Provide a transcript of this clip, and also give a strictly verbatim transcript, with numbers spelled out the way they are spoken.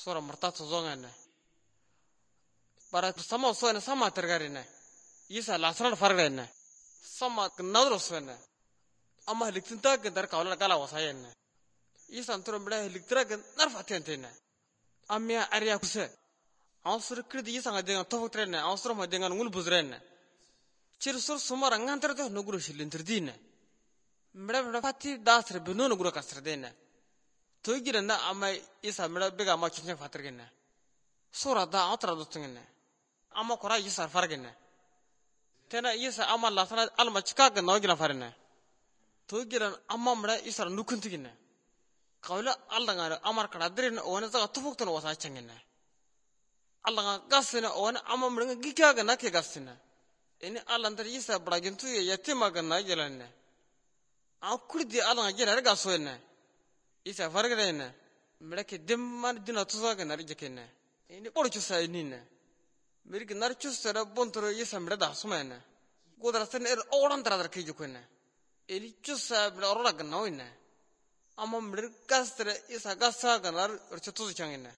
sura martatu zongana bara sama soena sama tergarina isa lasran fargarina sama nadro soena amma liktinta gendar kawla kala wasayena isa antro meda liktra gen narfatentena amya arya kuse awsur kridi isa ngadenga tofotrena awsur madenga ngul buzrena cirsur sumara ngantardo nuguru shilintrdina meda meda fati dasre beno nuguru kasrdena toygirana amma isa meda bega ma chinya fatrgena sura da atra dutngena amma kora isa fargena tena isa amma lasana alma chikaga nogina farina togiran amma meda isa nukuntigina qawla allanga amar kadadrin ona zaga tufuktan wasa changena allanga gasina ona amma meda gikaga nake gasina ini allandar isa bragintu yatima ganna gelana akurdi allanga gelana gasoena isa fargena meda ke dimman dina tuzaga narjekena ini orchu sainina Mereka narcus sada bontoro isa meda da sumena godrasen er orang teradar kejukena ini cusa meda orang ganau ina amma meda gastre isa gasa ganar orchu tuzu changena